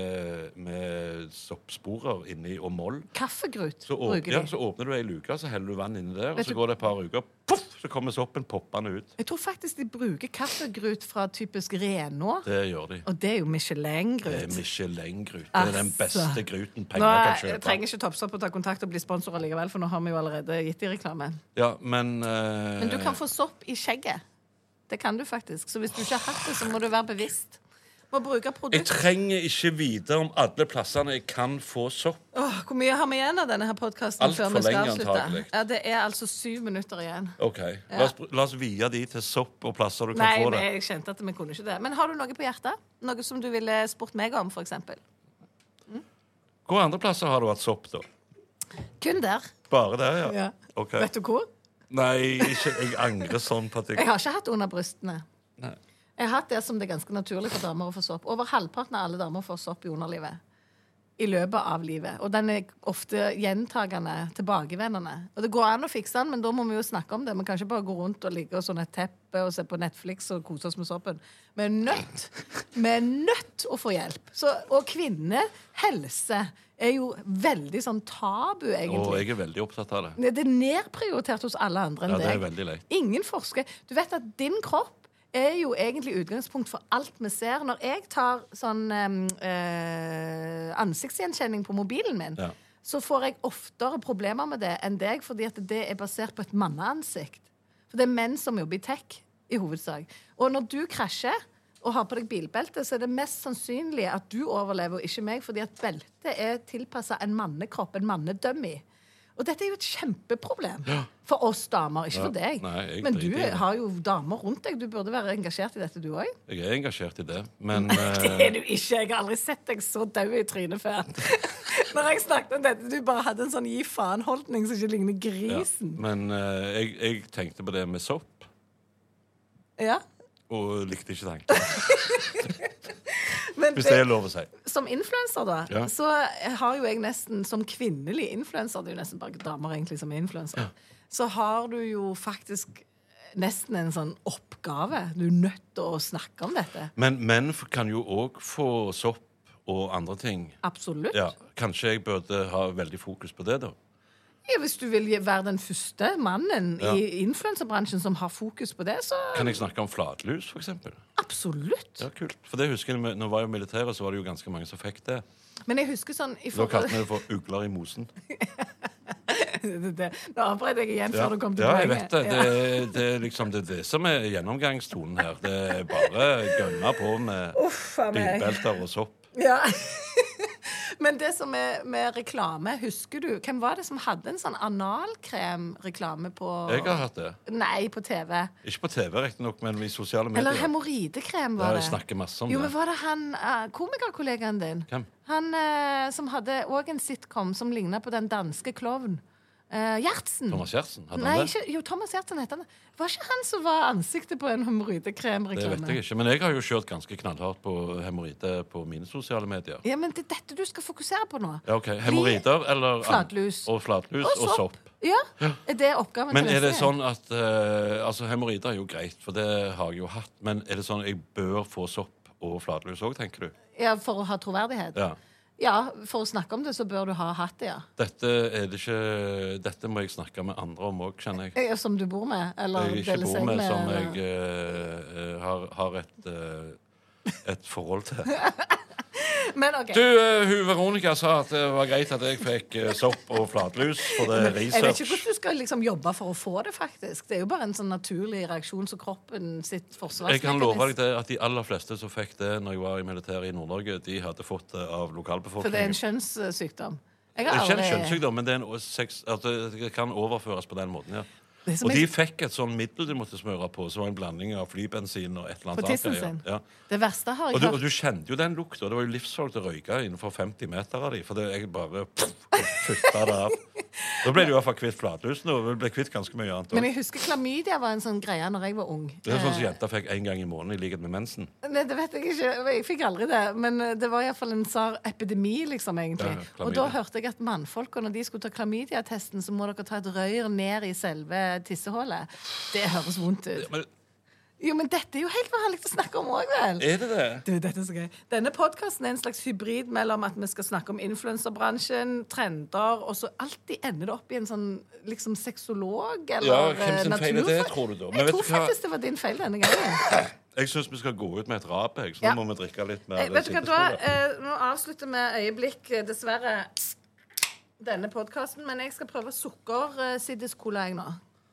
med soppsporer inni og moll. Kaffegrut bruker de. Ja, så åpner du ei luke, så heller du vann inni der, og så går det et par uker, puff, så kommer soppen poppende ut. Jeg tror faktisk de bruker kaffegrut fra typisk Renå. Det gjør de. Og det jo Michelin-grut. Det Michelin-grut. Det den beste gruten penger kan kjøpe. Jeg trenger ikke Toppsopp å ta kontakt og bli sponsor likevel, for nå har vi jo allerede gitt i reklame. Ja, men du kan få sopp i skjegget. Det kan du faktisk. Så hvis du ikke har hatt det, så må du være bevisst. Må bruke produkt. Jeg trenger ikke vite om alle plassene jeg kan få sopp. Hvor mye har vi igjen av denne her podcasten? Alt for lenge, antagelig. Ja, det er altså 7 minutter igjen. Ok. Ja. La oss vie de til sopp og plasser du kan få det. Nei, jeg kjente at vi kunne ikke det. Men har du noe på hjertet? Noe som du ville spurt meg om, for eksempel? Hvor andre plasser har du hatt sopp, da? Kun der. Bare der, ja. Okay. Vet du hvor? Nei, jeg angrer sånn på at jeg har ikke hatt under brystene. Nei. Jeg har hatt det som det er ganske naturlig for damer å få sopp. Over halvparten av alle damer får sopp i underlivet. I løpet av livet. Og den er ofte gjentagende, tilbakevendende. Og det går an å fikse den, men da må vi jo snakke om det. Vi kan ikke bare gå rundt og ligge og sånn et teppe og se på Netflix og kose oss med soppen. Vi er nødt å få hjelp. Og kvinnehelse er jo veldig sånn tabu, egentlig. Og jeg er veldig opptatt av det. Det er nedprioritert hos alle andre enn deg. Ja, det er veldig leit. Ingen forsker. Du vet at din kropp er jo egentlig utgangspunkt for alt vi ser. Når jeg tar sånn ansiktsgjenkjenning på mobilen min, så får jeg oftere problemer med det enn deg, fordi at det er basert på et manneansikt. For det er menn som jobber i tech, i hovedsak. Og når du krasjer og har på deg bilbelte, så er det mest sannsynlig at du overlever, og ikke meg, fordi at beltet er tilpasset en mannekropp, en mannedømmi. Og dette er jo et kjempeproblem for oss damer, ikke for deg. Nei, men du har jo damer rundt deg. Du burde være engasjert i dette, du også. Jeg er engasjert i det, men det er du ikke. Jeg har aldri sett deg så død i trynet før. Når jeg snakket om dette, du bare hadde en sånn gi faen-holdning som ikke ligner grisen. Ja, men jeg tenkte på det med sopp. Ja. Og likte ikke tanken. Hvis det er lov å si. Som influencer da, så har jo jeg nesten, som kvinnelig influencer, det er jo nesten bare damer egentlig som er influencer, så har du jo faktisk nesten en sånn oppgave. Du er nødt til å snakke om dette. Men menn kan jo også få sopp og andre ting. Absolutt. Ja, kanskje jeg burde ha veldig fokus på det da? Ja, hvis du vil være den første mannen i influencerbransjen som har fokus på det, så... Kan jeg snakke om flatlus, for eksempel? Absolutt. Ja, kult. For det husker jeg, når jeg var i militæret, så var det jo ganske mange som fikk det. Men jeg husker sånn... Da kalte vi det for ugler i mosen. Nå avbredt jeg igjen før du kom til poenget. Ja, jeg vet det. Det er liksom det som er gjennomgangstonen her. Det er bare gønne på med bilbelter og sopp. Ja. Men det som er med reklame, husker du, hvem var det som hadde en sånn analkrem-reklame på... Jeg har hatt det. Nei, på TV. Ikke på TV, riktig nok, men i sosiale medier. Eller hemorridekrem var det. Ja, jeg snakker masse om det. Jo, men var det han, komikerkollegaen din? Hvem? Han som hadde også en sitcom som lignet på den danske klovn. Gjertsen. Thomas Gjertsen? Nei, ikke, jo, Thomas Gjertsen heter han. Var ikke han som var ansiktet på en hemorridekrem-reklame? Det vet jeg ikke, men jeg har jo kjørt ganske knallhardt på hemorride på mine sosiale medier. Ja, men det er dette du skal fokusere på nå. Ja, ok. Hemorrider eller... Flatlus. Og flatlus og sopp. Ja, er det oppgaven men til er det sånn at... altså, hemorrider er jo greit, for det har jeg jo hatt. Men er det sånn at jeg bør få sopp og flatlus også, tenker du? Ja, for å ha troverdighet. Ja. Ja, for å snakke om det, så bør du ha hatt det, ja. Dette må jeg snakke med andre om også, kjenner jeg. Som du bor med, eller deler seg med? Som jeg har et forhold til. Men, okay. Hun Veronica sa at det var greit at jeg fikk sopp og flatlus for det research. Jeg vet ikke hvordan du skal liksom jobbe for å få det, faktisk. Det er jo bare en sånn naturlig reaksjon som kroppen sitt forsvarsmekanisme. Jeg kan love deg det at de aller fleste som fikk det når jeg var i militæret i Nord-Norge, de hadde fått det av lokalbefolkningen. For det er en kjønnssykdom? Det er ikke en kjønnssykdom, men det kan overføres på den måten, ja. Og de fikk et sånn middel de måtte smøre på, som var en blanding av flybensin og et eller annet. På tissen sin? Ja. Det verste har jeg hørt. Og du kjente jo den lukta. Det var jo livsfarlig å røyke innenfor 50 meter av de, for jeg bare futta det av. Da ble det i hvert fall kvitt flatlusen, og det ble kvitt ganske mye annet. Men jeg husker klamydia var en sånn greie når jeg var ung. Det er sånn som jenter fikk en gang i måneden i likhet med mensen. Nei, det vet jeg ikke. Jeg fikk aldri det. Men det var i hvert fall en sånn epidemi, liksom, egentlig. Og da hørte jeg at mannfolk, når de skulle ta klamydia-testen, så må dere ta et røyr ned i selve tissehålet. Det høres vondt ut. Jo, men dette er jo helt vanlig å snakke om også, vel? Er det det? Du, dette er så gøy. Denne podcasten er en slags hybrid mellom at vi skal snakke om influencerbransjen, trender, og så alltid ender det opp i en sånn liksom sexolog eller hvem sin feil er det, tror du da? Jeg tror faktisk det var din feil denne gangen. Jeg synes vi skal gå ut med et rap, så nå må vi drikke litt mer. Vet du hva da? Nå avslutter vi øyeblikk, dessverre, denne podcasten, men jeg skal prøve sukker-siddis-cola jeg nå.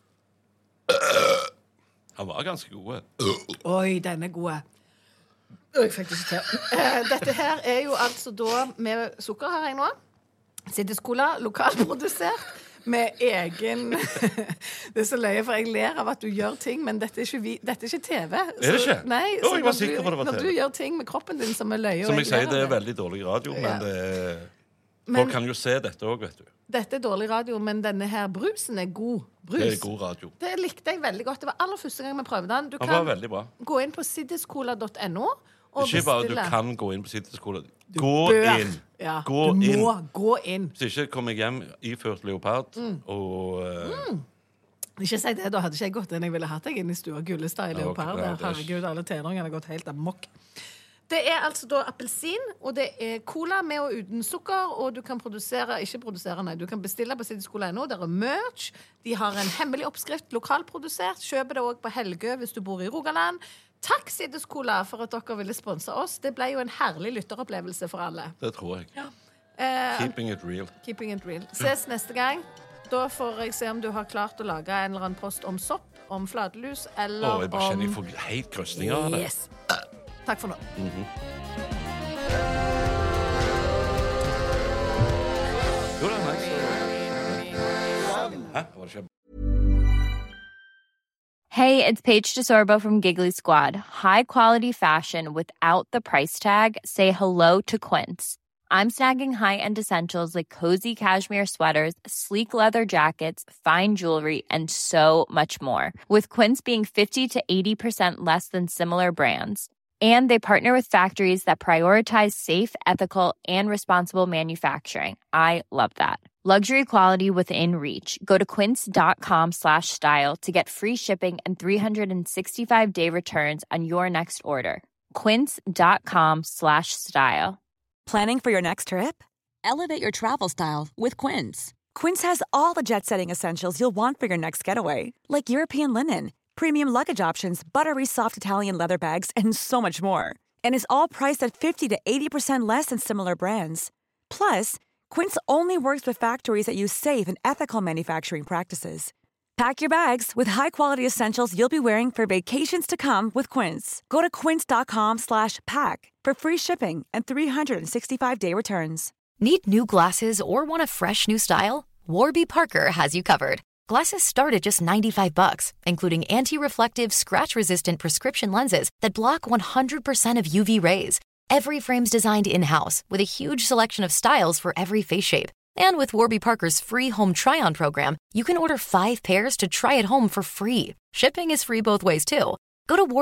Han var ganske gode. Oi, den er gode. Jeg fikk det ikke til. Dette her er jo altså da med sukker her jeg nå. Siddis-cola, lokalprodusert, med egen... Det er så løye, for jeg ler av at du gjør ting, men dette er ikke TV. Er det ikke? Nei, så jeg var sikker på det var TV. Når du gjør ting med kroppen din som er løye... Som jeg sier, det er veldig dårlig radio, men det er... Folk kan jo se dette også, vet du. Dette er dårlig radio, men denne her brusen er god brus. Det er god radio. Det likte jeg veldig godt. Det var aller første gang vi prøvde den. Du var veldig bra. Gå inn på siddiscola.no og ikke bare du kan gå inn på Siddiscola. Gå inn! Ja, gå du inn. må gå inn. Så ikke kommer jeg hjem iført leopard og... Ikke si det, da hadde ikke jeg gått inn. Jeg ville hatt deg inn i stua Gullestad i leopard. Herregud, alle tenåringene har gått helt amok. Det er altså da appelsin, og det er cola med og uten sukker, og du kan du kan bestille på Siddiscola.no, der er merch, de har en hemmelig oppskrift, lokalprodusert, kjøper det også på Helgø hvis du bor i Rogaland. Takk Siddiscola for at dere ville sponse oss. Det ble jo en herlig lytteropplevelse for alle. Det tror jeg. Ja. Keeping it real. Keeping it real. Ses neste gang. Da får jeg se om du har klart å lage en eller annen post om sopp, om fladelus, eller jeg bare kjenner jeg får helt krøsninger av det. Yes. Takk for nå. Hey, it's Paige DeSorbo from Giggly Squad. High quality fashion without the price tag. Say hello to Quince. I'm snagging high-end essentials like cozy cashmere sweaters, sleek leather jackets, fine jewelry, and so much more. With Quince being 50 to 80% less than similar brands. And they partner with factories that prioritize safe, ethical, and responsible manufacturing. I love that. Luxury quality within reach. Go to quince.com/style to get free shipping and 365-day returns on your next order. Quince.com/style. Planning for your next trip? Elevate your travel style with Quince. Quince has all the jet-setting essentials you'll want for your next getaway, like European linen, premium luggage options, buttery soft Italian leather bags, and so much more. And is all priced at 50 to 80% less than similar brands. Plus, Quince only works with factories that use safe and ethical manufacturing practices. Pack your bags with high-quality essentials you'll be wearing for vacations to come with Quince. Go to quince.com/pack for free shipping and 365-day returns. Need new glasses or want a fresh new style? Warby Parker has you covered. Glasses start at just $95, including anti-reflective, scratch-resistant prescription lenses that block 100% of UV rays. Every frame's designed in-house with a huge selection of styles for every face shape. And with Warby Parker's free home try-on program, you can order 5 pairs to try at home for free. Shipping is free both ways, too. Go to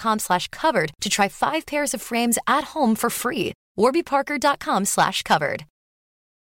warbyparker.com/covered to try 5 pairs of frames at home for free. warbyparker.com/covered.